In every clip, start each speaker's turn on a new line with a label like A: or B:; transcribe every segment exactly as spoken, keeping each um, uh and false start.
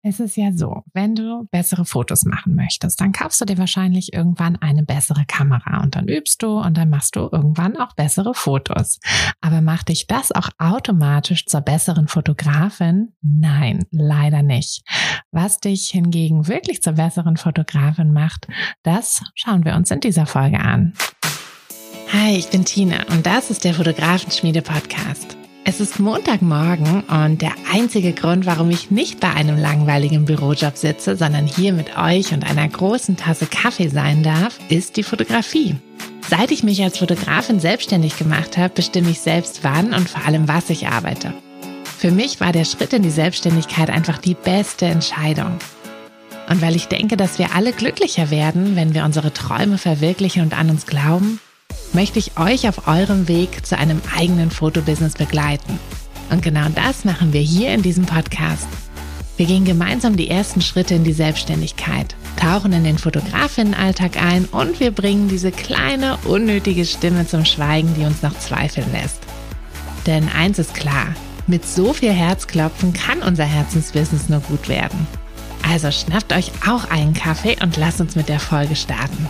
A: Es ist ja so, wenn du bessere Fotos machen möchtest, dann kaufst du dir wahrscheinlich irgendwann eine bessere Kamera und dann übst du und dann machst du irgendwann auch bessere Fotos. Aber macht dich das auch automatisch zur besseren Fotografin? Nein, leider nicht. Was dich hingegen wirklich zur besseren Fotografin macht, das schauen wir uns in dieser Folge an. Hi, ich bin Tina und das ist der Fotografenschmiede-Podcast. Es ist Montagmorgen und der einzige Grund, warum ich nicht bei einem langweiligen Bürojob sitze, sondern hier mit euch und einer großen Tasse Kaffee sein darf, ist die Fotografie. Seit ich mich als Fotografin selbstständig gemacht habe, bestimme ich selbst wann und vor allem was ich arbeite. Für mich war der Schritt in die Selbstständigkeit einfach die beste Entscheidung. Und weil ich denke, dass wir alle glücklicher werden, wenn wir unsere Träume verwirklichen und an uns glauben, möchte ich euch auf eurem Weg zu einem eigenen Fotobusiness begleiten. Und genau das machen wir hier in diesem Podcast. Wir gehen gemeinsam die ersten Schritte in die Selbstständigkeit, tauchen in den Fotografinnenalltag ein und wir bringen diese kleine, unnötige Stimme zum Schweigen, die uns noch zweifeln lässt. Denn eins ist klar, mit so viel Herzklopfen kann unser Herzensbusiness nur gut werden. Also schnappt euch auch einen Kaffee und lasst uns mit der Folge starten.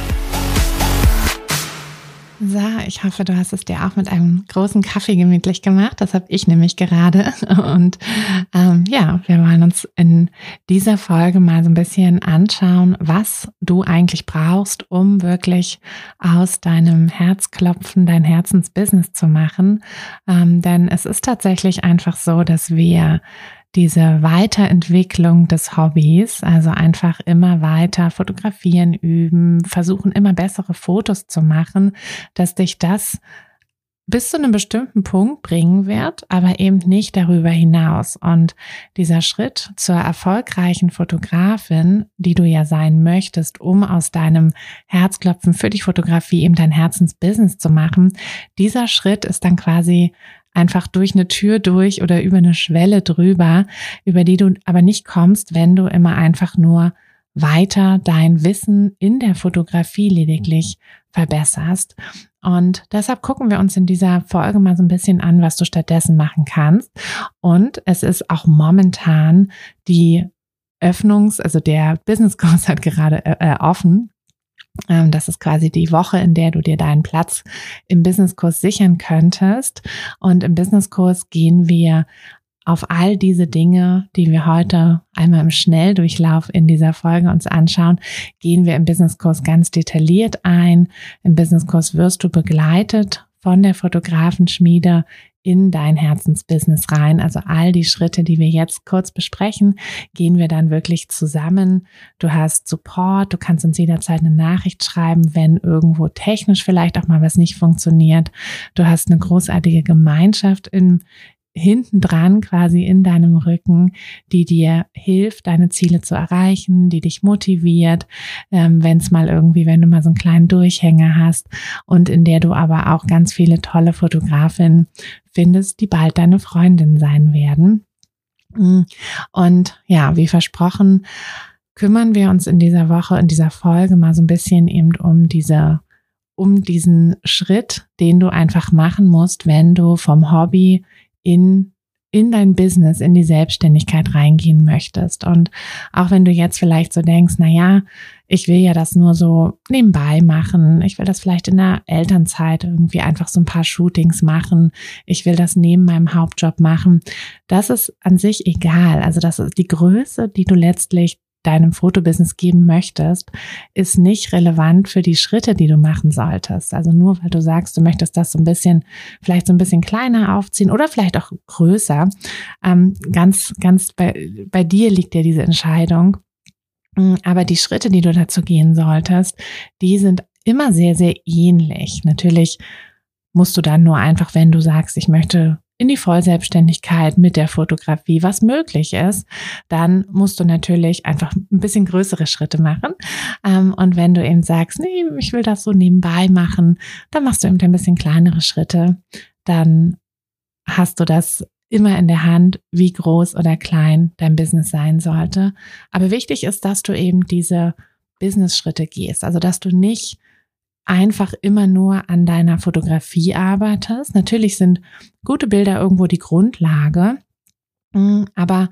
A: So, ich hoffe, du hast es dir auch mit einem großen Kaffee gemütlich gemacht. Das habe ich nämlich gerade. Und ähm, ja, wir wollen uns in dieser Folge mal so ein bisschen anschauen, was du eigentlich brauchst, um wirklich aus deinem Herzklopfen dein Herzensbusiness zu machen. Ähm, denn es ist tatsächlich einfach so, dass wir diese Weiterentwicklung des Hobbys, also einfach immer weiter fotografieren üben, versuchen immer bessere Fotos zu machen, dass dich das bis zu einem bestimmten Punkt bringen wird, aber eben nicht darüber hinaus. Und dieser Schritt zur erfolgreichen Fotografin, die du ja sein möchtest, um aus deinem Herzklopfen für die Fotografie eben dein Herzensbusiness zu machen, dieser Schritt ist dann quasi einfach durch eine Tür durch oder über eine Schwelle drüber, über die du aber nicht kommst, wenn du immer einfach nur weiter dein Wissen in der Fotografie lediglich verbesserst. Und deshalb gucken wir uns in dieser Folge mal so ein bisschen an, was du stattdessen machen kannst. Und es ist auch momentan die Öffnungs-, also der Businesskurs hat gerade äh, offen. Das ist quasi die Woche, in der du dir deinen Platz im Businesskurs sichern könntest. Und im Businesskurs gehen wir auf all diese Dinge, die wir heute einmal im Schnelldurchlauf in dieser Folge uns anschauen, gehen wir im Businesskurs ganz detailliert ein. Im Businesskurs wirst du begleitet von der Fotografenschmiede in dein Herzensbusiness rein. Also all die Schritte, die wir jetzt kurz besprechen, gehen wir dann wirklich zusammen. Du hast Support, du kannst uns jederzeit eine Nachricht schreiben, wenn irgendwo technisch vielleicht auch mal was nicht funktioniert. Du hast eine großartige Gemeinschaft im hinten dran quasi in deinem Rücken, die dir hilft, deine Ziele zu erreichen, die dich motiviert, ähm, wenn es mal irgendwie, wenn du mal so einen kleinen Durchhänger hast und in der du aber auch ganz viele tolle Fotografinnen findest, die bald deine Freundin sein werden. Und ja, wie versprochen, kümmern wir uns in dieser Woche, in dieser Folge mal so ein bisschen eben um diese, um diesen Schritt, den du einfach machen musst, wenn du vom Hobby in in dein Business, in die Selbstständigkeit reingehen möchtest. Und auch wenn du jetzt vielleicht so denkst, na ja, ich will ja das nur so nebenbei machen, ich will das vielleicht in der Elternzeit irgendwie einfach so ein paar Shootings machen, ich will das neben meinem Hauptjob machen, das ist an sich egal. Also das ist die Größe, die du letztlich deinem Fotobusiness geben möchtest, ist nicht relevant für die Schritte, die du machen solltest. Also nur weil du sagst, du möchtest das so ein bisschen, vielleicht so ein bisschen kleiner aufziehen oder vielleicht auch größer. Ähm, ganz, ganz bei, bei dir liegt ja diese Entscheidung. Aber die Schritte, die du dazu gehen solltest, die sind immer sehr, sehr ähnlich. Natürlich musst du dann nur einfach, wenn du sagst, ich möchte in die Vollselbstständigkeit mit der Fotografie, was möglich ist, dann musst du natürlich einfach ein bisschen größere Schritte machen. Und wenn du eben sagst, nee, ich will das so nebenbei machen, dann machst du eben ein bisschen kleinere Schritte. Dann hast du das immer in der Hand, wie groß oder klein dein Business sein sollte. Aber wichtig ist, dass du eben diese Business-Schritte gehst. Also, dass du nicht einfach immer nur an deiner Fotografie arbeitest. Natürlich sind gute Bilder irgendwo die Grundlage, aber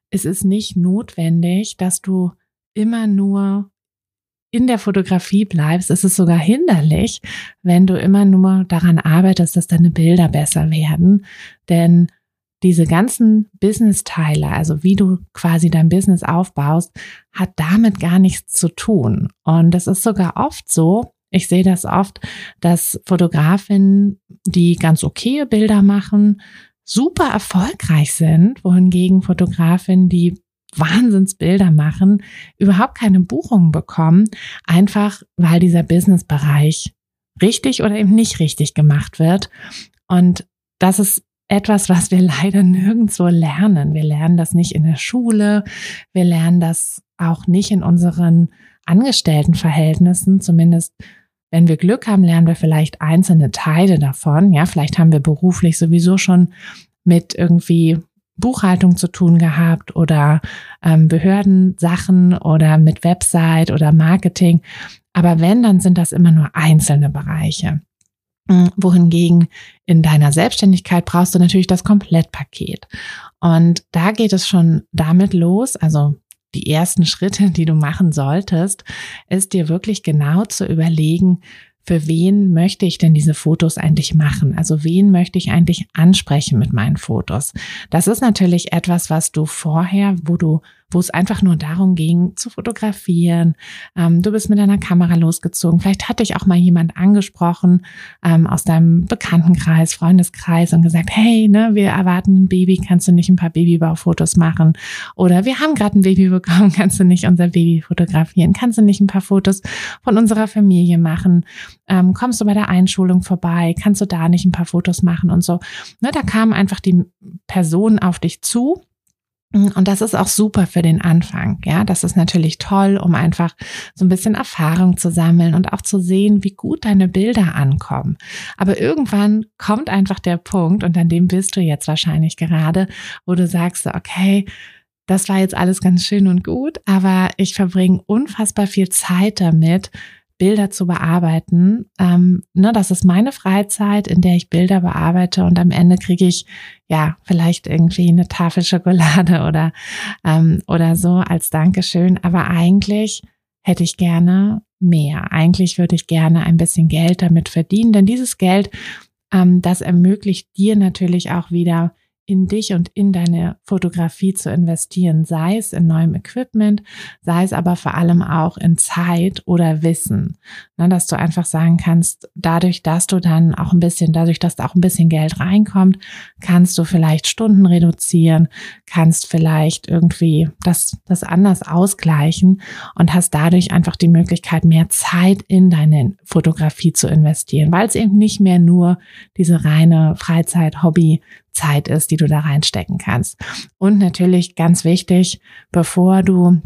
A: es ist nicht notwendig, dass du immer nur in der Fotografie bleibst. Es ist sogar hinderlich, wenn du immer nur daran arbeitest, dass deine Bilder besser werden. Denn diese ganzen Business-Teile, also wie du quasi dein Business aufbaust, hat damit gar nichts zu tun. Und es ist sogar oft so, ich sehe das oft, dass Fotografinnen, die ganz okaye Bilder machen, super erfolgreich sind, wohingegen Fotografinnen, die Wahnsinnsbilder machen, überhaupt keine Buchungen bekommen, einfach weil dieser Businessbereich richtig oder eben nicht richtig gemacht wird. Und das ist etwas, was wir leider nirgendwo lernen. Wir lernen das nicht in der Schule, wir lernen das auch nicht in unseren Angestelltenverhältnissen, zumindest wenn wir Glück haben, lernen wir vielleicht einzelne Teile davon. Ja, vielleicht haben wir beruflich sowieso schon mit irgendwie Buchhaltung zu tun gehabt oder ähm, Behördensachen oder mit Website oder Marketing. Aber wenn, dann sind das immer nur einzelne Bereiche. Wohingegen in deiner Selbstständigkeit brauchst du natürlich das Komplettpaket. Und da geht es schon damit los, also die ersten Schritte, die du machen solltest, ist dir wirklich genau zu überlegen, für wen möchte ich denn diese Fotos eigentlich machen? Also wen möchte ich eigentlich ansprechen mit meinen Fotos? Das ist natürlich etwas, was du vorher, wo du, wo es einfach nur darum ging, zu fotografieren. Ähm, du bist mit deiner Kamera losgezogen. Vielleicht hat dich auch mal jemand angesprochen ähm, aus deinem Bekanntenkreis, Freundeskreis und gesagt, hey, ne, wir erwarten ein Baby, kannst du nicht ein paar Babybaufotos machen? Oder wir haben gerade ein Baby bekommen, kannst du nicht unser Baby fotografieren? Kannst du nicht ein paar Fotos von unserer Familie machen? Ähm, kommst du bei der Einschulung vorbei? Kannst du da nicht ein paar Fotos machen und so? Ne, da kamen einfach die Personen auf dich zu. Und das ist auch super für den Anfang. Ja, das ist natürlich toll, um einfach so ein bisschen Erfahrung zu sammeln und auch zu sehen, wie gut deine Bilder ankommen. Aber irgendwann kommt einfach der Punkt, und an dem bist du jetzt wahrscheinlich gerade, wo du sagst, okay, das war jetzt alles ganz schön und gut, aber ich verbringe unfassbar viel Zeit damit, Bilder zu bearbeiten. Ähm, ne, das ist meine Freizeit, in der ich Bilder bearbeite, und am Ende kriege ich ja vielleicht irgendwie eine Tafel Schokolade oder ähm, oder so als Dankeschön. Aber eigentlich hätte ich gerne mehr. Eigentlich würde ich gerne ein bisschen Geld damit verdienen, denn dieses Geld, ähm, das ermöglicht dir natürlich auch wieder, in dich und in deine Fotografie zu investieren, sei es in neuem Equipment, sei es aber vor allem auch in Zeit oder Wissen. Na, dass du einfach sagen kannst, dadurch, dass du dann auch ein bisschen, dadurch, dass da auch ein bisschen Geld reinkommt, kannst du vielleicht Stunden reduzieren, kannst vielleicht irgendwie das, das anders ausgleichen und hast dadurch einfach die Möglichkeit, mehr Zeit in deine Fotografie zu investieren, weil es eben nicht mehr nur diese reine Freizeit-Hobby Zeit ist, die du da reinstecken kannst. Und natürlich ganz wichtig, bevor du,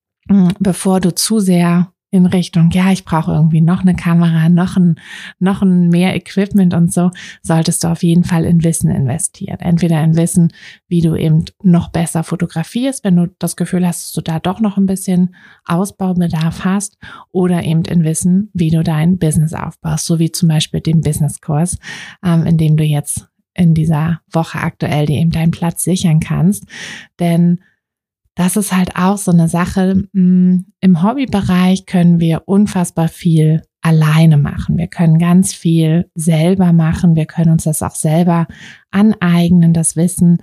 A: bevor du zu sehr in Richtung, ja, ich brauche irgendwie noch eine Kamera, noch ein, noch ein mehr Equipment und so, solltest du auf jeden Fall in Wissen investieren. Entweder in Wissen, wie du eben noch besser fotografierst, wenn du das Gefühl hast, dass du da doch noch ein bisschen Ausbaubedarf hast, oder eben in Wissen, wie du dein Business aufbaust, so wie zum Beispiel den Businesskurs, ähm, in dem du jetzt in dieser Woche aktuell dir eben deinen Platz sichern kannst. Denn das ist halt auch so eine Sache, mh, im Hobbybereich können wir unfassbar viel alleine machen. Wir können ganz viel selber machen. Wir können uns das auch selber aneignen, das Wissen.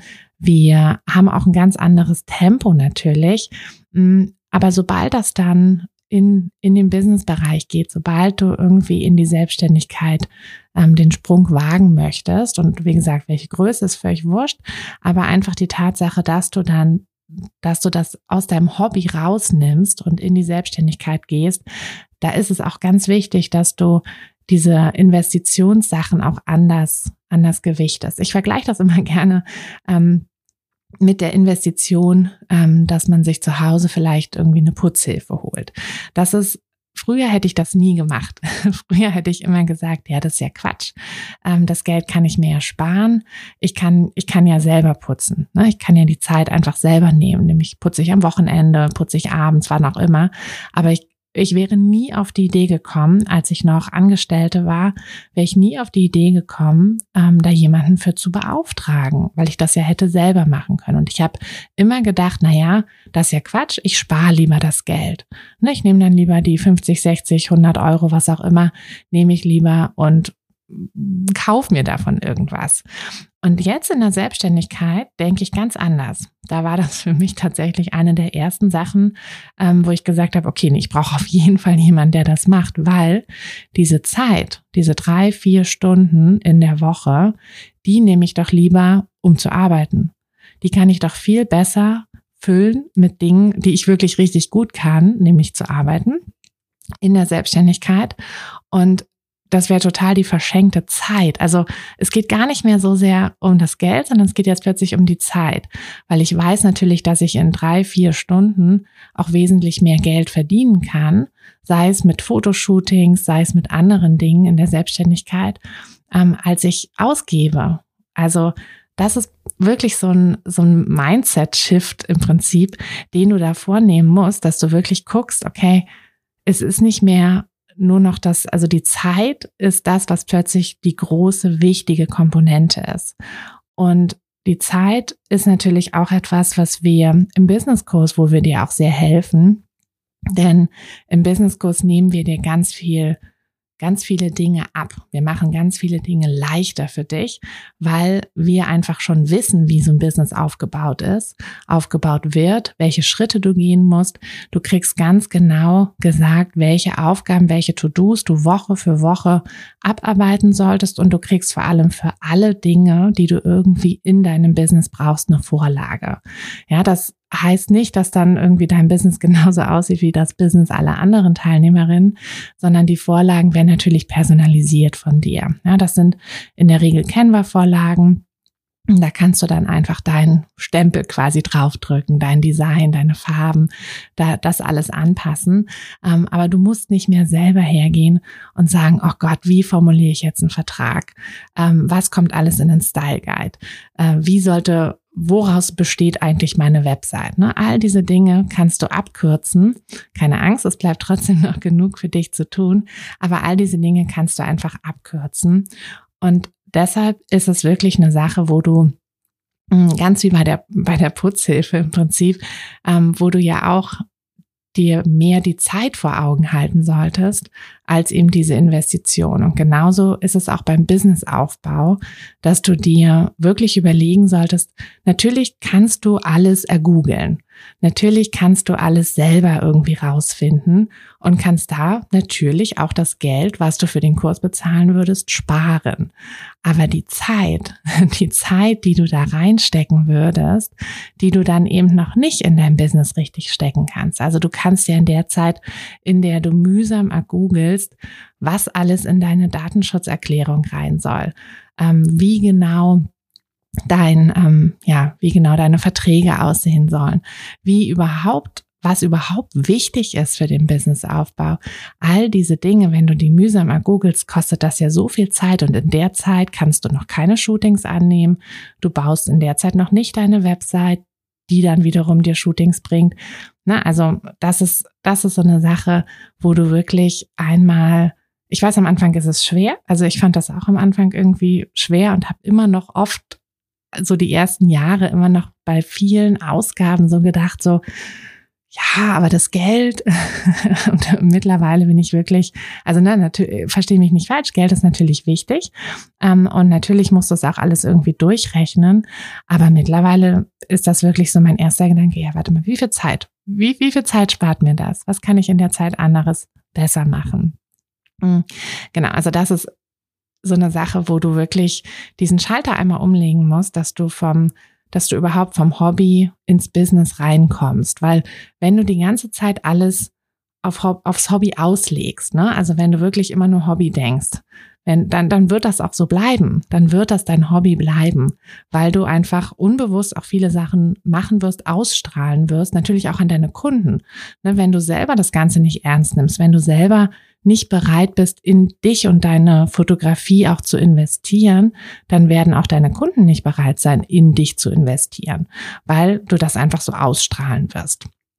A: Wir haben auch ein ganz anderes Tempo natürlich. Mh, aber sobald das dann in in den Businessbereich geht, sobald du irgendwie in die Selbstständigkeit ähm, den Sprung wagen möchtest, und wie gesagt, welche Größe ist völlig wurscht, aber einfach die Tatsache, dass du dann, dass du das aus deinem Hobby rausnimmst und in die Selbstständigkeit gehst, da ist es auch ganz wichtig, dass du diese Investitionssachen auch anders anders gewichtest. Ich vergleiche das immer gerne ähm, mit der Investition, ähm, dass man sich zu Hause vielleicht irgendwie eine Putzhilfe holt. Das ist, früher hätte ich das nie gemacht. Früher hätte ich immer gesagt, ja, das ist ja Quatsch. Ähm, das Geld kann ich mir ja sparen. Ich kann, ich kann ja selber putzen. Ne? Ich kann ja die Zeit einfach selber nehmen. Nämlich putze ich am Wochenende, putze ich abends, wann auch immer. Aber ich ich wäre nie auf die Idee gekommen, als ich noch Angestellte war, wäre ich nie auf die Idee gekommen, ähm, da jemanden für zu beauftragen, weil ich das ja hätte selber machen können. Und ich habe immer gedacht, na ja, das ist ja Quatsch, ich spare lieber das Geld. Ne, ich nehme dann lieber die fünfzig, sechzig, hundert Euro, was auch immer, nehme ich lieber und kauf mir davon irgendwas. Und jetzt in der Selbstständigkeit denke ich ganz anders. Da war das für mich tatsächlich eine der ersten Sachen, ähm, wo ich gesagt habe, okay, ich brauche auf jeden Fall jemanden, der das macht, weil diese Zeit, diese drei, vier Stunden in der Woche, die nehme ich doch lieber, um zu arbeiten. Die kann ich doch viel besser füllen mit Dingen, die ich wirklich richtig gut kann, nämlich zu arbeiten in der Selbstständigkeit. Und das wäre total die verschenkte Zeit. Also es geht gar nicht mehr so sehr um das Geld, sondern es geht jetzt plötzlich um die Zeit. Weil ich weiß natürlich, dass ich in drei, vier Stunden auch wesentlich mehr Geld verdienen kann, sei es mit Fotoshootings, sei es mit anderen Dingen in der Selbstständigkeit, ähm, als ich ausgebe. Also das ist wirklich so ein, so ein Mindset-Shift im Prinzip, den du da vornehmen musst, dass du wirklich guckst, okay, es ist nicht mehr nur noch das, also die Zeit ist das, was plötzlich die große, wichtige Komponente ist. Und die Zeit ist natürlich auch etwas, was wir im Businesskurs, wo wir dir auch sehr helfen, denn im Businesskurs nehmen wir dir ganz viel ganz viele Dinge ab. Wir machen ganz viele Dinge leichter für dich, weil wir einfach schon wissen, wie so ein Business aufgebaut ist, aufgebaut wird, welche Schritte du gehen musst. Du kriegst ganz genau gesagt, welche Aufgaben, welche To-Dos du Woche für Woche abarbeiten solltest, und du kriegst vor allem für alle Dinge, die du irgendwie in deinem Business brauchst, eine Vorlage. Ja, das heißt nicht, dass dann irgendwie dein Business genauso aussieht wie das Business aller anderen Teilnehmerinnen, sondern die Vorlagen werden natürlich personalisiert von dir. Ja, das sind in der Regel Canva-Vorlagen. Da kannst du dann einfach deinen Stempel quasi draufdrücken, dein Design, deine Farben, da, das alles anpassen. Ähm, aber du musst nicht mehr selber hergehen und sagen, oh Gott, wie formuliere ich jetzt einen Vertrag? Ähm, was kommt alles in den Style Guide? Äh, wie sollte Woraus besteht eigentlich meine Website? Ne? All diese Dinge kannst du abkürzen. Keine Angst, es bleibt trotzdem noch genug für dich zu tun. Aber all diese Dinge kannst du einfach abkürzen. Und deshalb ist es wirklich eine Sache, wo du ganz wie bei der bei der Putzhilfe im Prinzip, ähm, wo du ja auch dir mehr die Zeit vor Augen halten solltest, als eben diese Investition. Und genauso ist es auch beim Businessaufbau, dass du dir wirklich überlegen solltest, natürlich kannst du alles ergoogeln. Natürlich kannst du alles selber irgendwie rausfinden und kannst da natürlich auch das Geld, was du für den Kurs bezahlen würdest, sparen. Aber die Zeit, die Zeit, die du da reinstecken würdest, die du dann eben noch nicht in dein Business richtig stecken kannst. Also du kannst ja in der Zeit, in der du mühsam ergoogelst, was alles in deine Datenschutzerklärung rein soll, ähm, wie genau dein, ähm, ja, wie genau deine Verträge aussehen sollen, wie überhaupt, was überhaupt wichtig ist für den Businessaufbau. All diese Dinge, wenn du die mühsam ergoogelst, kostet das ja so viel Zeit, und in der Zeit kannst du noch keine Shootings annehmen. Du baust in der Zeit noch nicht deine Website, die dann wiederum dir Shootings bringt. Na, also das ist, das ist so eine Sache, wo du wirklich einmal, ich weiß, am Anfang ist es schwer, also ich fand das auch am Anfang irgendwie schwer und habe immer noch oft so die ersten Jahre immer noch bei vielen Ausgaben so gedacht, so, ja, aber das Geld, und mittlerweile bin ich wirklich, also ne, natürlich, verstehe mich nicht falsch, Geld ist natürlich wichtig, ähm, und natürlich muss das auch alles irgendwie durchrechnen, aber mittlerweile ist das wirklich so mein erster Gedanke, ja, warte mal, wie viel Zeit, wie, wie viel Zeit spart mir das? Was kann ich in der Zeit anderes besser machen? Mhm. Genau, also das ist so eine Sache, wo du wirklich diesen Schalter einmal umlegen musst, dass du vom, dass du überhaupt vom Hobby ins Business reinkommst. Weil wenn du die ganze Zeit alles auf, aufs Hobby auslegst, ne, also wenn du wirklich immer nur Hobby denkst, wenn, dann, dann wird das auch so bleiben. Dann wird das dein Hobby bleiben, weil du einfach unbewusst auch viele Sachen machen wirst, ausstrahlen wirst, natürlich auch an deine Kunden. Ne, wenn du selber das Ganze nicht ernst nimmst, wenn du selber nicht bereit bist, in dich und deine Fotografie auch zu investieren, dann werden auch deine Kunden nicht bereit sein, in dich zu investieren, weil du das einfach so ausstrahlen wirst.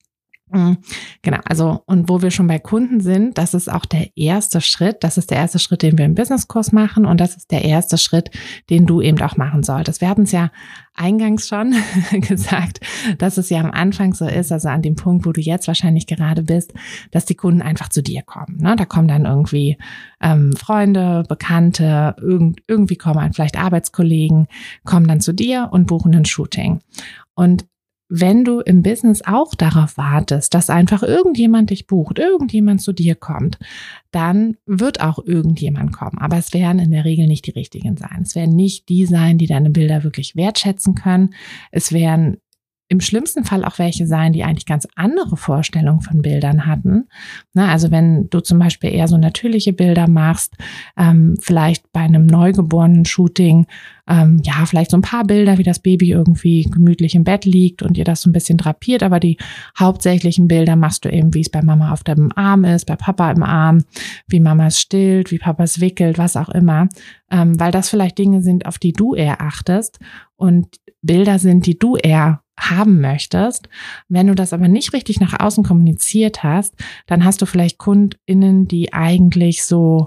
A: Genau, also und wo wir schon bei Kunden sind, das ist auch der erste Schritt, das ist der erste Schritt, den wir im Businesskurs machen und das ist der erste Schritt, den du eben auch machen solltest. Wir hatten es ja eingangs schon gesagt, dass es ja am Anfang so ist, also an dem Punkt, wo du jetzt wahrscheinlich gerade bist, dass die Kunden einfach zu dir kommen. Ne? Da kommen dann irgendwie ähm, Freunde, Bekannte, irgend, irgendwie kommen vielleicht Arbeitskollegen, kommen dann zu dir und buchen ein Shooting. Und wenn du im Business auch darauf wartest, dass einfach irgendjemand dich bucht, irgendjemand zu dir kommt, dann wird auch irgendjemand kommen. Aber es werden in der Regel nicht die richtigen sein. Es werden nicht die sein, die deine Bilder wirklich wertschätzen können. Es werden im schlimmsten Fall auch welche sein, die eigentlich ganz andere Vorstellungen von Bildern hatten. Na, also wenn du zum Beispiel eher so natürliche Bilder machst, ähm, vielleicht bei einem neugeborenen Shooting, ähm, ja, vielleicht so ein paar Bilder, wie das Baby irgendwie gemütlich im Bett liegt und ihr das so ein bisschen drapiert, aber die hauptsächlichen Bilder machst du eben, wie es bei Mama auf dem Arm ist, bei Papa im Arm, wie Mama es stillt, wie Papa es wickelt, was auch immer, ähm, weil das vielleicht Dinge sind, auf die du eher achtest und Bilder sind, die du eher haben möchtest. Wenn du das aber nicht richtig nach außen kommuniziert hast, dann hast du vielleicht KundInnen, die eigentlich so,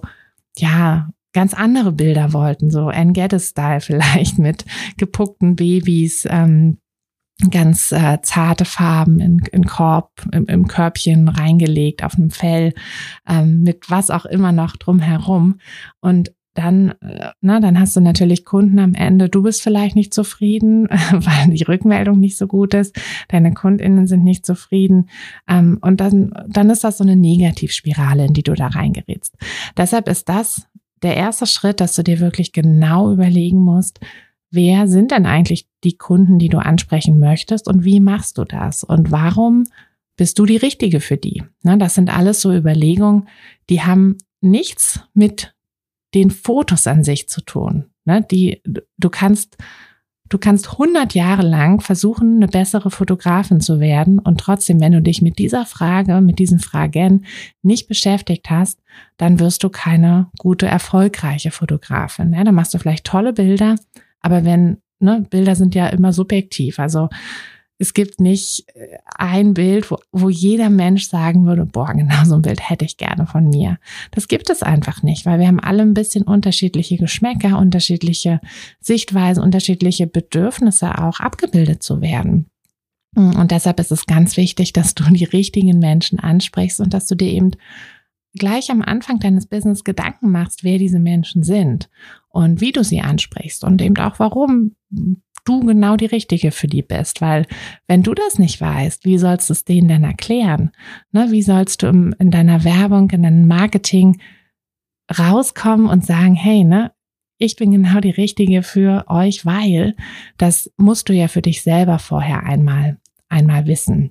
A: ja, ganz andere Bilder wollten, so Anne Geddes-Style vielleicht mit gepuckten Babys, ähm, ganz äh, zarte Farben in, in Korb, im, im Körbchen reingelegt, auf einem Fell, ähm, mit was auch immer noch drumherum. Und dann, na, dann hast du natürlich Kunden am Ende, du bist vielleicht nicht zufrieden, weil die Rückmeldung nicht so gut ist, deine KundInnen sind nicht zufrieden, ähm, und dann, dann ist das so eine Negativspirale, in die du da reingerätst. Deshalb ist das der erste Schritt, dass du dir wirklich genau überlegen musst, wer sind denn eigentlich die Kunden, die du ansprechen möchtest und wie machst du das und warum bist du die Richtige für die? Na, das sind alles so Überlegungen, die haben nichts mit den Fotos an sich zu tun. Ne, die, du kannst, du kannst hundert Jahre lang versuchen, eine bessere Fotografin zu werden und trotzdem, wenn du dich mit dieser Frage, mit diesen Fragen nicht beschäftigt hast, dann wirst du keine gute, erfolgreiche Fotografin. Ja, dann machst du vielleicht tolle Bilder, aber wenn, ne, Bilder sind ja immer subjektiv, also es gibt nicht ein Bild, wo, wo jeder Mensch sagen würde, boah, genau so ein Bild hätte ich gerne von mir. Das gibt es einfach nicht, weil wir haben alle ein bisschen unterschiedliche Geschmäcker, unterschiedliche Sichtweisen, unterschiedliche Bedürfnisse auch abgebildet zu werden. Und deshalb ist es ganz wichtig, dass du die richtigen Menschen ansprichst und dass du dir eben gleich am Anfang deines Business Gedanken machst, wer diese Menschen sind und wie du sie ansprichst und eben auch warum du genau die Richtige für die bist, weil wenn du das nicht weißt, wie sollst du es denen denn erklären? Ne, wie sollst du in, in deiner Werbung, in deinem Marketing rauskommen und sagen, hey, ne, ich bin genau die Richtige für euch, weil das musst du ja für dich selber vorher einmal, einmal wissen.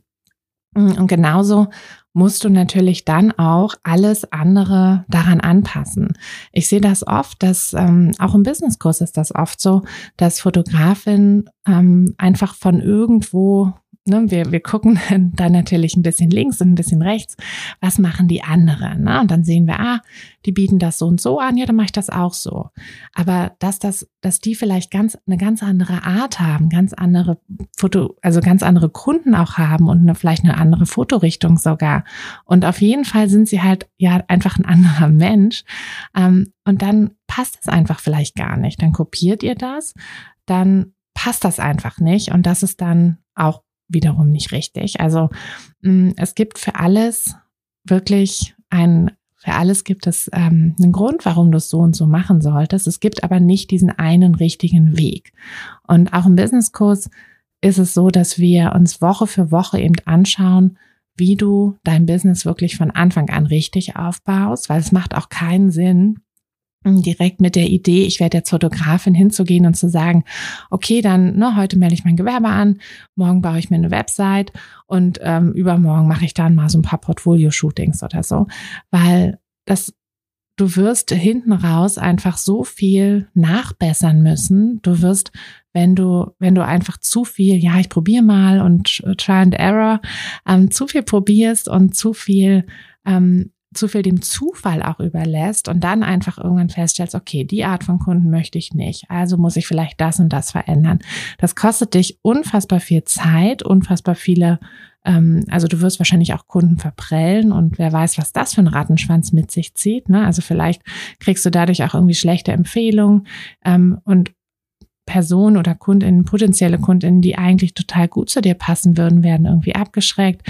A: Und genauso musst du natürlich dann auch alles andere daran anpassen. Ich sehe das oft, dass ähm, auch im Businesskurs ist das oft so, dass Fotografinnen ähm, einfach von irgendwo, ne, wir, wir gucken dann natürlich ein bisschen links und ein bisschen rechts, was machen die anderen? Ne? Und dann sehen wir, ah, die bieten das so und so an, ja, dann mache ich das auch so. Aber dass das, dass die vielleicht ganz eine ganz andere Art haben, ganz andere Foto, also ganz andere Kunden auch haben und eine, vielleicht eine andere Fotorichtung sogar. Und auf jeden Fall sind sie halt ja einfach ein anderer Mensch. Ähm, und dann passt es einfach vielleicht gar nicht. Dann kopiert ihr das, dann passt das einfach nicht. Und das ist dann auch wiederum nicht richtig. Also mh, es gibt für alles wirklich ein Für alles gibt es ähm, einen Grund, warum du es so und so machen solltest. Es gibt aber nicht diesen einen richtigen Weg. Und auch im Businesskurs ist es so, dass wir uns Woche für Woche eben anschauen, wie du dein Business wirklich von Anfang an richtig aufbaust, weil es macht auch keinen Sinn, direkt mit der Idee, ich werde jetzt Fotografin, hinzugehen und zu sagen, okay, dann ne, heute melde ich mein Gewerbe an, morgen baue ich mir eine Website und ähm, übermorgen mache ich dann mal so ein paar Portfolio-Shootings oder so, weil das, du wirst hinten raus einfach so viel nachbessern müssen. Du wirst, wenn du, wenn du einfach zu viel, ja, ich probiere mal und Try and Error, ähm, zu viel probierst und zu viel ähm, zu viel dem Zufall auch überlässt und dann einfach irgendwann feststellst, okay, die Art von Kunden möchte ich nicht, also muss ich vielleicht das und das verändern. Das kostet dich unfassbar viel Zeit, unfassbar viele ähm, also du wirst wahrscheinlich auch Kunden verprellen und wer weiß, was das für ein Rattenschwanz mit sich zieht, ne? Also vielleicht kriegst du dadurch auch irgendwie schlechte Empfehlungen ähm, und Personen oder Kundinnen, potenzielle Kundinnen, die eigentlich total gut zu dir passen würden, werden irgendwie abgeschreckt.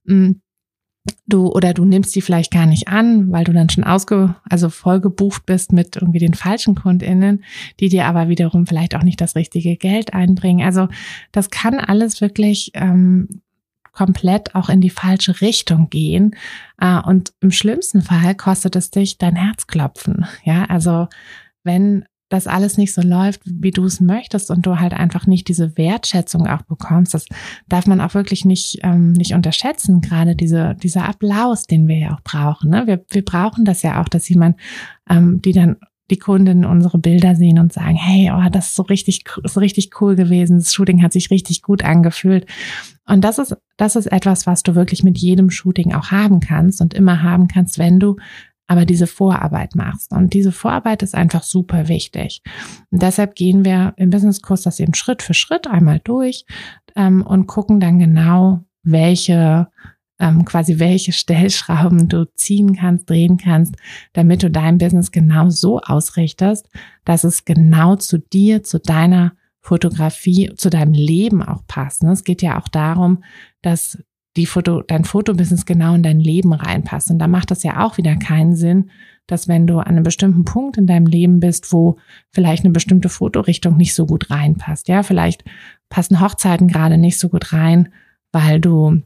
A: Du oder du nimmst die vielleicht gar nicht an, weil du dann schon ausge, also voll gebucht bist mit irgendwie den falschen KundInnen, die dir aber wiederum vielleicht auch nicht das richtige Geld einbringen. Also das kann alles wirklich ähm, komplett auch in die falsche Richtung gehen. Äh, und im schlimmsten Fall kostet es dich dein Herzklopfen. Ja, also wenn das alles nicht so läuft, wie du es möchtest und du halt einfach nicht diese Wertschätzung auch bekommst, das darf man auch wirklich nicht ähm, nicht unterschätzen, gerade diese dieser Applaus, den wir ja auch brauchen. Ne? Wir wir brauchen das ja auch, dass jemand, ähm, die dann die Kunden unsere Bilder sehen und sagen, hey, oh, das ist so richtig so richtig cool gewesen, das Shooting hat sich richtig gut angefühlt. Und das ist das ist etwas, was du wirklich mit jedem Shooting auch haben kannst und immer haben kannst, wenn du aber diese Vorarbeit machst. Und diese Vorarbeit ist einfach super wichtig. Und deshalb gehen wir im Businesskurs das eben Schritt für Schritt einmal durch ähm, und gucken dann genau, welche ähm, quasi welche Stellschrauben du ziehen kannst, drehen kannst, damit du dein Business genau so ausrichtest, dass es genau zu dir, zu deiner Fotografie, zu deinem Leben auch passt. Es geht ja auch darum, dass die Foto, dein Fotobusiness genau in dein Leben reinpasst. Und da macht das ja auch wieder keinen Sinn, dass wenn du an einem bestimmten Punkt in deinem Leben bist, wo vielleicht eine bestimmte Fotorichtung nicht so gut reinpasst. Ja, vielleicht passen Hochzeiten gerade nicht so gut rein, weil du,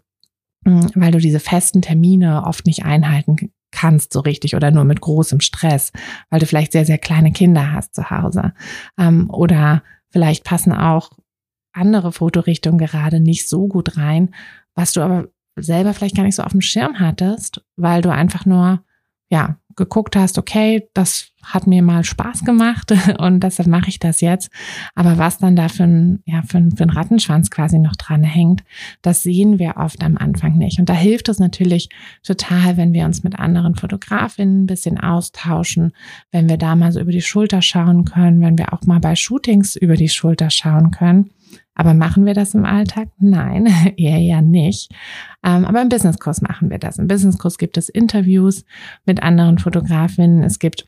A: weil du diese festen Termine oft nicht einhalten kannst so richtig oder nur mit großem Stress, weil du vielleicht sehr, sehr kleine Kinder hast zu Hause. Oder vielleicht passen auch andere Fotorichtungen gerade nicht so gut rein, was du aber selber vielleicht gar nicht so auf dem Schirm hattest, weil du einfach nur, ja, geguckt hast, okay, das hat mir mal Spaß gemacht und deshalb mache ich das jetzt. Aber was dann da für ein, ja, für ein, für ein Rattenschwanz quasi noch dran hängt, das sehen wir oft am Anfang nicht. Und da hilft es natürlich total, wenn wir uns mit anderen Fotografinnen ein bisschen austauschen, wenn wir da mal so über die Schulter schauen können, wenn wir auch mal bei Shootings über die Schulter schauen können. Aber machen wir das im Alltag? Nein, eher ja nicht. Ähm, aber im Businesskurs machen wir das. Im Businesskurs gibt es Interviews mit anderen Fotografinnen. Es gibt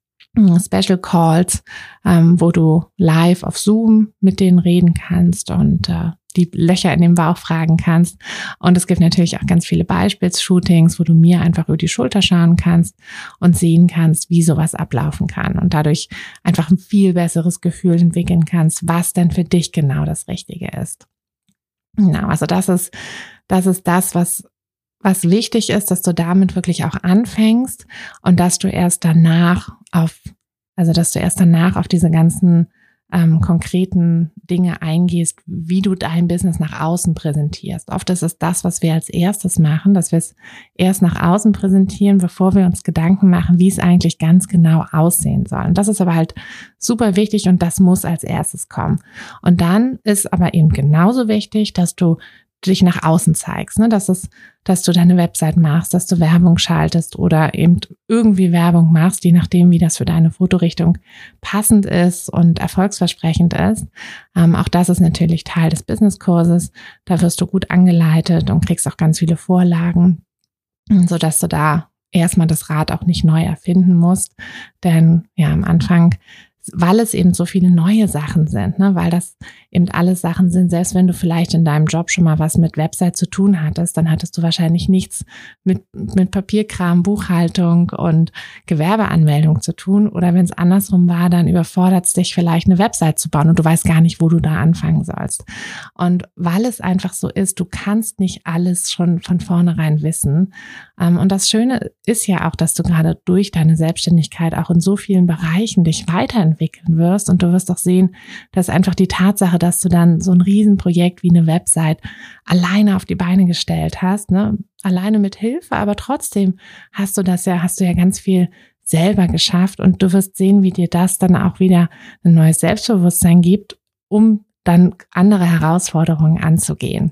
A: Special Calls, ähm, wo du live auf Zoom mit denen reden kannst und äh, die Löcher in dem Bauch fragen kannst. Und es gibt natürlich auch ganz viele Beispielsshootings, wo du mir einfach über die Schulter schauen kannst und sehen kannst, wie sowas ablaufen kann und dadurch einfach ein viel besseres Gefühl entwickeln kannst, was denn für dich genau das Richtige ist. Genau, also das ist, das ist das, was was wichtig ist, dass du damit wirklich auch anfängst und dass du erst danach auf, also dass du erst danach auf diese ganzen ähm, konkreten Dinge eingehst, wie du dein Business nach außen präsentierst. Oft ist es das, was wir als erstes machen, dass wir es erst nach außen präsentieren, bevor wir uns Gedanken machen, wie es eigentlich ganz genau aussehen soll. Und das ist aber halt super wichtig und das muss als erstes kommen. Und dann ist aber eben genauso wichtig, dass du dich nach außen zeigst, ne? Dass es, dass du deine Website machst, dass du Werbung schaltest oder eben irgendwie Werbung machst, je nachdem, wie das für deine Fotorichtung passend ist und erfolgsversprechend ist. Ähm, auch das ist natürlich Teil des Businesskurses. Da wirst du gut angeleitet und kriegst auch ganz viele Vorlagen, sodass du da erstmal das Rad auch nicht neu erfinden musst. Denn ja, am Anfang, weil es eben so viele neue Sachen sind, ne, weil das eben alles Sachen sind, selbst wenn du vielleicht in deinem Job schon mal was mit Website zu tun hattest, dann hattest du wahrscheinlich nichts mit, mit Papierkram, Buchhaltung und Gewerbeanmeldung zu tun. Oder wenn es andersrum war, dann überfordert es dich vielleicht eine Website zu bauen und du weißt gar nicht, wo du da anfangen sollst. Und weil es einfach so ist, du kannst nicht alles schon von vornherein wissen. Und das Schöne ist ja auch, dass du gerade durch deine Selbstständigkeit auch in so vielen Bereichen dich weiterentwickeln wirst und du wirst auch sehen, dass einfach die Tatsache, dass du dann so ein Riesenprojekt wie eine Website alleine auf die Beine gestellt hast, ne, alleine mit Hilfe, aber trotzdem hast du das ja, hast du ja ganz viel selber geschafft und du wirst sehen, wie dir das dann auch wieder ein neues Selbstbewusstsein gibt, um dann andere Herausforderungen anzugehen.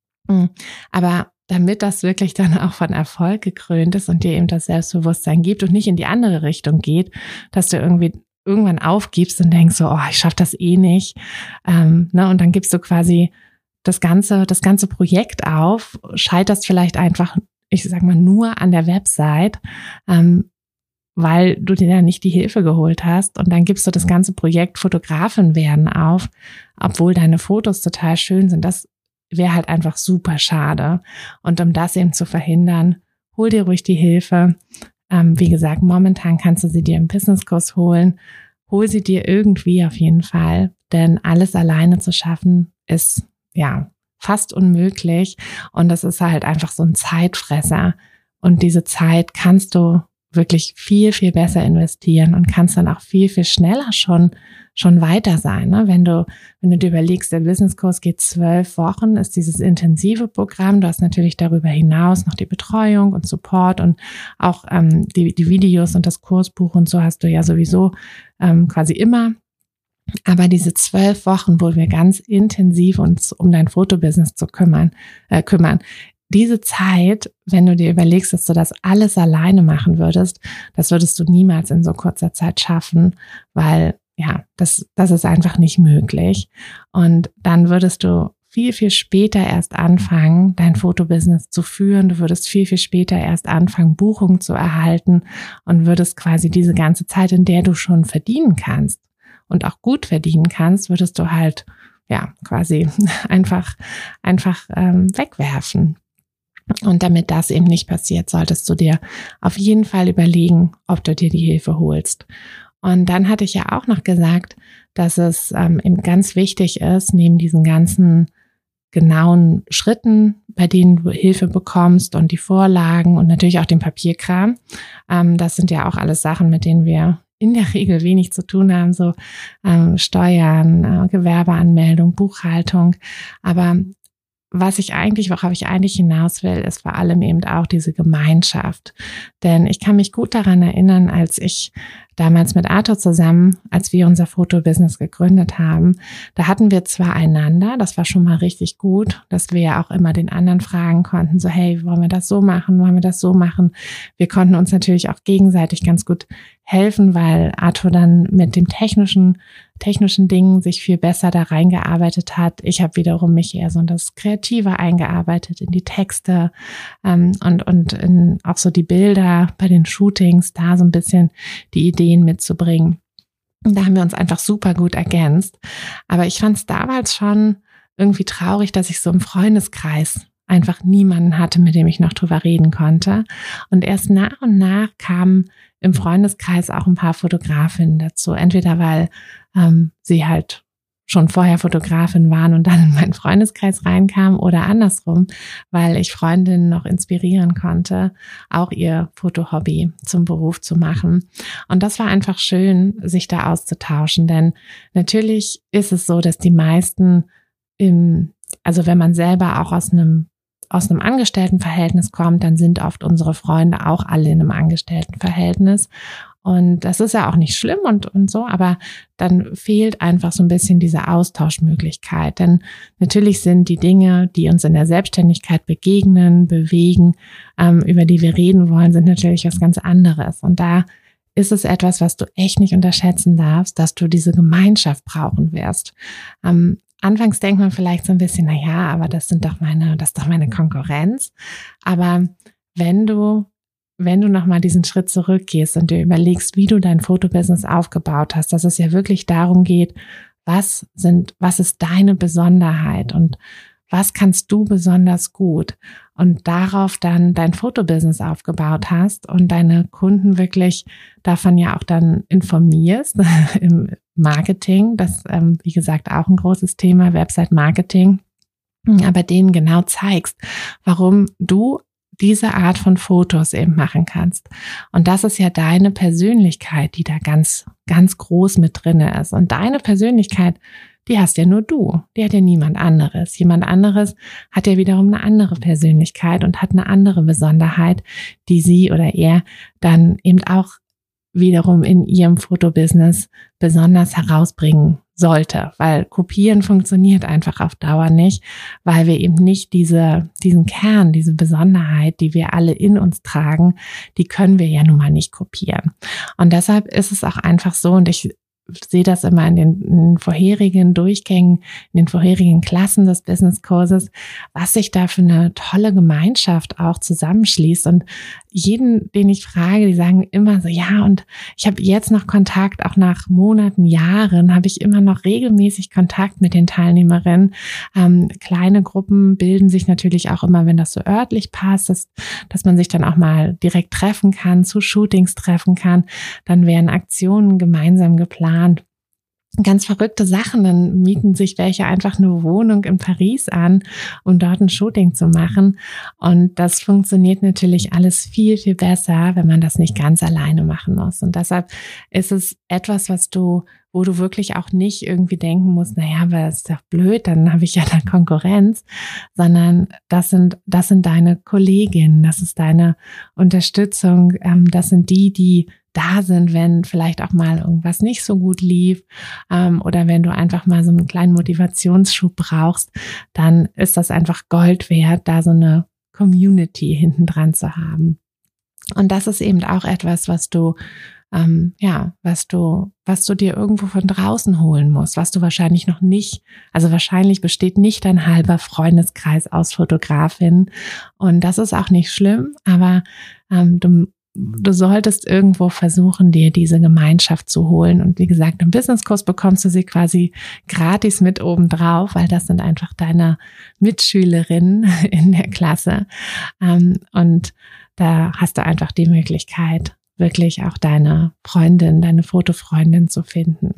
A: Aber damit das wirklich dann auch von Erfolg gekrönt ist und dir eben das Selbstbewusstsein gibt und nicht in die andere Richtung geht, dass du irgendwie irgendwann aufgibst und denkst so, oh, ich schaffe das eh nicht. Ähm, ne? Und dann gibst du quasi das ganze, das ganze Projekt auf, scheiterst vielleicht einfach, ich sag mal, nur an der Website, ähm, weil du dir ja nicht die Hilfe geholt hast, und dann gibst du das ganze Projekt Fotografin werden auf, obwohl deine Fotos total schön sind. Das wäre halt einfach super schade. Und um das eben zu verhindern, hol dir ruhig die Hilfe. Ähm, wie gesagt, momentan kannst du sie dir im Businesskurs holen. Hol sie dir irgendwie auf jeden Fall, denn alles alleine zu schaffen ist, ja, fast unmöglich, und das ist halt einfach so ein Zeitfresser, und diese Zeit kannst du wirklich viel, viel besser investieren und kannst dann auch viel, viel schneller schon schon weiter sein. Ne? Wenn du, wenn du dir überlegst, der Businesskurs geht zwölf Wochen, ist dieses intensive Programm. Du hast natürlich darüber hinaus noch die Betreuung und Support und auch ähm, die, die Videos und das Kursbuch und so hast du ja sowieso ähm, quasi immer. Aber diese zwölf Wochen, wo wir ganz intensiv uns um dein Fotobusiness zu kümmern, äh, kümmern, diese Zeit, wenn du dir überlegst, dass du das alles alleine machen würdest, das würdest du niemals in so kurzer Zeit schaffen, weil ja, das, das ist einfach nicht möglich. Und dann würdest du viel, viel später erst anfangen, dein Fotobusiness zu führen. Du würdest viel, viel später erst anfangen, Buchungen zu erhalten, und würdest quasi diese ganze Zeit, in der du schon verdienen kannst und auch gut verdienen kannst, würdest du halt ja quasi einfach, einfach ähm, wegwerfen. Und damit das eben nicht passiert, solltest du dir auf jeden Fall überlegen, ob du dir die Hilfe holst. Und dann hatte ich ja auch noch gesagt, dass es ähm, eben ganz wichtig ist, neben diesen ganzen genauen Schritten, bei denen du Hilfe bekommst und die Vorlagen und natürlich auch den Papierkram. Ähm, das sind ja auch alles Sachen, mit denen wir in der Regel wenig zu tun haben, so ähm, Steuern, äh, Gewerbeanmeldung, Buchhaltung. Aber was ich eigentlich, worauf ich eigentlich hinaus will, ist vor allem eben auch diese Gemeinschaft. Denn ich kann mich gut daran erinnern, als ich damals mit Arthur zusammen, als wir unser Fotobusiness gegründet haben, da hatten wir zwar einander, das war schon mal richtig gut, dass wir ja auch immer den anderen fragen konnten, so hey, wollen wir das so machen, wollen wir das so machen? Wir konnten uns natürlich auch gegenseitig ganz gut helfen, weil Arthur dann mit dem technischen technischen Dingen sich viel besser da reingearbeitet hat. Ich habe wiederum mich eher so in das Kreative eingearbeitet, in die Texte ähm, und und in auch so die Bilder bei den Shootings, da so ein bisschen die Ideen mitzubringen. Und da haben wir uns einfach super gut ergänzt. Aber ich fand es damals schon irgendwie traurig, dass ich so im Freundeskreis einfach niemanden hatte, mit dem ich noch drüber reden konnte. Und erst nach und nach kamen im Freundeskreis auch ein paar Fotografinnen dazu. Entweder weil ähm, sie halt schon vorher Fotografin waren und dann in meinen Freundeskreis reinkamen, oder andersrum, weil ich Freundinnen noch inspirieren konnte, auch ihr Fotohobby zum Beruf zu machen. Und das war einfach schön, sich da auszutauschen, denn natürlich ist es so, dass die meisten im, also wenn man selber auch aus einem aus einem Angestelltenverhältnis kommt, dann sind oft unsere Freunde auch alle in einem Angestelltenverhältnis. Und das ist ja auch nicht schlimm und, und so, aber dann fehlt einfach so ein bisschen diese Austauschmöglichkeit. Denn natürlich sind die Dinge, die uns in der Selbstständigkeit begegnen, bewegen, ähm, über die wir reden wollen, sind natürlich was ganz anderes. Und da ist es etwas, was du echt nicht unterschätzen darfst, dass du diese Gemeinschaft brauchen wirst. Ähm, Anfangs denkt man vielleicht so ein bisschen, na ja, aber das sind doch meine, das ist doch meine Konkurrenz. Aber wenn du, wenn du nochmal diesen Schritt zurückgehst und dir überlegst, wie du dein Fotobusiness aufgebaut hast, dass es ja wirklich darum geht, was sind, was ist deine Besonderheit und was kannst du besonders gut, und darauf dann dein Fotobusiness aufgebaut hast und deine Kunden wirklich davon ja auch dann informierst im Marketing, das ähm, wie gesagt auch ein großes Thema, Website-Marketing, aber denen genau zeigst, warum du diese Art von Fotos eben machen kannst. Und das ist ja deine Persönlichkeit, die da ganz, ganz groß mit drinne ist. Und deine Persönlichkeit, die hast ja nur du, die hat ja niemand anderes. Jemand anderes hat ja wiederum eine andere Persönlichkeit und hat eine andere Besonderheit, die sie oder er dann eben auch wiederum in ihrem Fotobusiness besonders herausbringen sollte, weil kopieren funktioniert einfach auf Dauer nicht, weil wir eben nicht diese, diesen Kern, diese Besonderheit, die wir alle in uns tragen, die können wir ja nun mal nicht kopieren. Und deshalb ist es auch einfach so, und ich sehe das immer in den, in den vorherigen Durchgängen, in den vorherigen Klassen des Businesskurses, was sich da für eine tolle Gemeinschaft auch zusammenschließt. Und jeden, den ich frage, die sagen immer so, ja, und ich habe jetzt noch Kontakt, auch nach Monaten, Jahren, habe ich immer noch regelmäßig Kontakt mit den Teilnehmerinnen. Ähm, kleine Gruppen bilden sich natürlich auch immer, wenn das so örtlich passt, dass, dass man sich dann auch mal direkt treffen kann, zu Shootings treffen kann. Dann werden Aktionen gemeinsam geplant. Ganz verrückte Sachen, dann mieten sich welche einfach eine Wohnung in Paris an, um dort ein Shooting zu machen. Und das funktioniert natürlich alles viel, viel besser, wenn man das nicht ganz alleine machen muss. Und deshalb ist es etwas, was du, wo du wirklich auch nicht irgendwie denken musst, naja, aber das ist doch blöd, dann habe ich ja da Konkurrenz, sondern das sind, das sind deine Kolleginnen, das ist deine Unterstützung, das sind die, die da sind, wenn vielleicht auch mal irgendwas nicht so gut lief ähm, oder wenn du einfach mal so einen kleinen Motivationsschub brauchst, dann ist das einfach Gold wert, da so eine Community hinten dran zu haben. Und das ist eben auch etwas, was du ähm, ja, was du, was du dir irgendwo von draußen holen musst, was du wahrscheinlich noch nicht, also wahrscheinlich besteht nicht dein halber Freundeskreis aus Fotografinnen und das ist auch nicht schlimm, aber ähm, du Du solltest irgendwo versuchen, dir diese Gemeinschaft zu holen. Und wie gesagt, im Businesskurs bekommst du sie quasi gratis mit oben drauf, weil das sind einfach deine Mitschülerinnen in der Klasse. Und da hast du einfach die Möglichkeit, wirklich auch deine Freundin, deine Fotofreundin zu finden.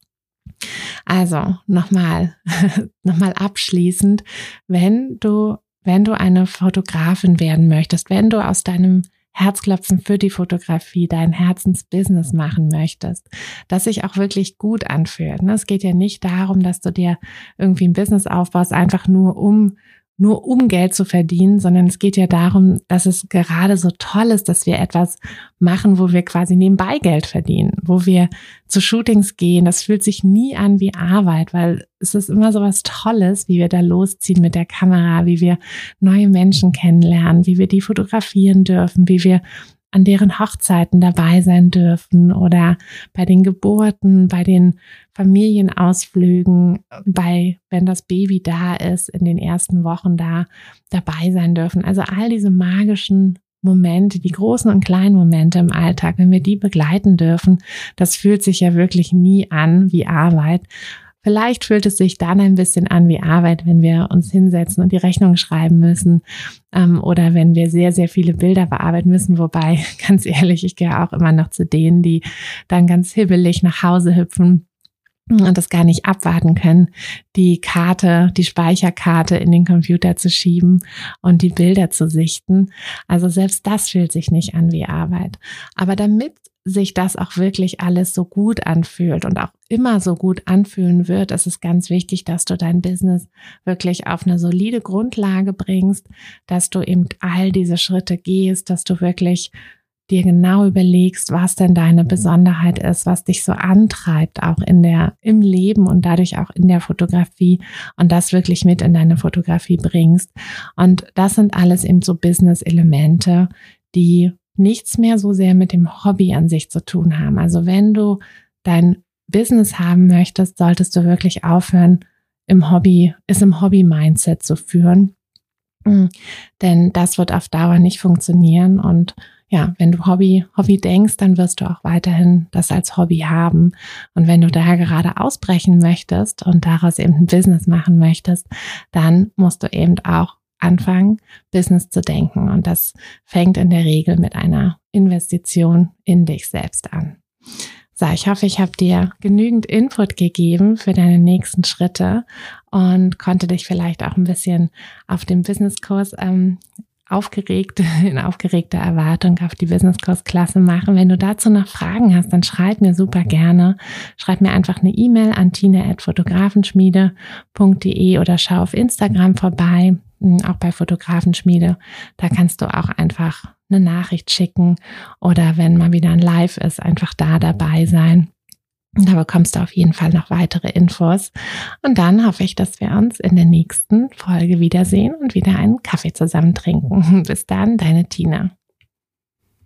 A: Also nochmal, nochmal abschließend, wenn du, wenn du eine Fotografin werden möchtest, wenn du aus deinem Herzklopfen für die Fotografie, dein Herzensbusiness machen möchtest, das sich auch wirklich gut anfühlt. Es geht ja nicht darum, dass du dir irgendwie ein Business aufbaust, einfach nur um nur um Geld zu verdienen, sondern es geht ja darum, dass es gerade so toll ist, dass wir etwas machen, wo wir quasi nebenbei Geld verdienen, wo wir zu Shootings gehen. Das fühlt sich nie an wie Arbeit, weil es ist immer so was Tolles, wie wir da losziehen mit der Kamera, wie wir neue Menschen kennenlernen, wie wir die fotografieren dürfen, wie wir an deren Hochzeiten dabei sein dürfen oder bei den Geburten, bei den Familienausflügen, bei, wenn das Baby da ist, in den ersten Wochen da dabei sein dürfen. Also all diese magischen Momente, die großen und kleinen Momente im Alltag, wenn wir die begleiten dürfen, das fühlt sich ja wirklich nie an wie Arbeit. Vielleicht fühlt es sich dann ein bisschen an wie Arbeit, wenn wir uns hinsetzen und die Rechnung schreiben müssen ähm, oder wenn wir sehr, sehr viele Bilder bearbeiten müssen. Wobei, ganz ehrlich, ich gehe auch immer noch zu denen, die dann ganz hibbelig nach Hause hüpfen und das gar nicht abwarten können, die Karte, die Speicherkarte in den Computer zu schieben und die Bilder zu sichten. Also selbst das fühlt sich nicht an wie Arbeit. Aber damit sich das auch wirklich alles so gut anfühlt und auch immer so gut anfühlen wird, ist es ganz wichtig, dass du dein Business wirklich auf eine solide Grundlage bringst, dass du eben all diese Schritte gehst, dass du wirklich dir genau überlegst, was denn deine Besonderheit ist, was dich so antreibt, auch in der, im Leben und dadurch auch in der Fotografie und das wirklich mit in deine Fotografie bringst. Und das sind alles eben so Business-Elemente, die nichts mehr so sehr mit dem Hobby an sich zu tun haben. Also wenn du dein Business haben möchtest, solltest du wirklich aufhören, im Hobby, es im Hobby-Mindset zu führen. Denn das wird auf Dauer nicht funktionieren. Und ja, wenn du Hobby, Hobby denkst, dann wirst du auch weiterhin das als Hobby haben. Und wenn du da gerade ausbrechen möchtest und daraus eben ein Business machen möchtest, dann musst du eben auch anfangen, Business zu denken. Und das fängt in der Regel mit einer Investition in dich selbst an. So, ich hoffe, ich habe dir genügend Input gegeben für deine nächsten Schritte und konnte dich vielleicht auch ein bisschen auf dem Businesskurs ähm, aufgeregt, in aufgeregter Erwartung auf die Businesskursklasse machen. Wenn du dazu noch Fragen hast, dann schreib mir super gerne. Schreib mir einfach eine E-Mail an tina at fotografenschmiede punkt de oder schau auf Instagram vorbei, auch bei Fotografenschmiede. Da kannst du auch einfach eine Nachricht schicken oder wenn mal wieder ein Live ist, einfach da dabei sein. Da bekommst du auf jeden Fall noch weitere Infos. Und dann hoffe ich, dass wir uns in der nächsten Folge wiedersehen und wieder einen Kaffee zusammen trinken. Bis dann, deine Tina.